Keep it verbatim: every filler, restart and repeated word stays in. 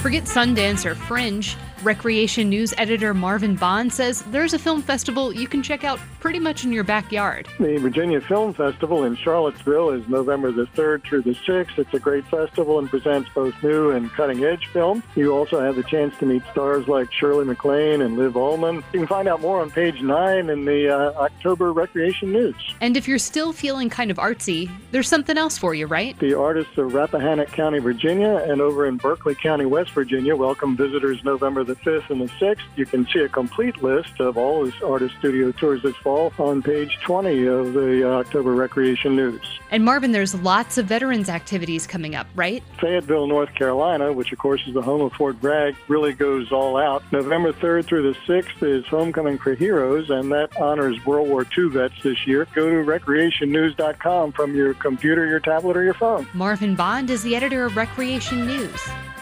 Forget Sundance or Fringe. Recreation News editor Marvin Bond says there's a film festival you can check out pretty much in your backyard. The Virginia Film Festival in Charlottesville is November the third through the sixth. It's a great festival and presents both new and cutting-edge film. You also have the chance to meet stars like Shirley MacLaine and Liv Ullmann. You can find out more on page nine in the uh, October Recreation News. And if you're still feeling kind of artsy, there's something else for you, right? The artists of Rappahannock County, Virginia, and over in Berkeley County, West Virginia, welcome visitors November the fifth and the sixth. You can see a complete list of all the artist studio tours this fall on page twenty of the October Recreation News. And Marvin, there's lots of veterans activities coming up, right? Fayetteville, North Carolina, which of course is the home of Fort Bragg, really goes all out. November third through the sixth is Homecoming for Heroes, and that honors World War Two vets this year. Go to recreation news dot com from your computer, your tablet, or your phone. Marvin Bond is the editor of Recreation News.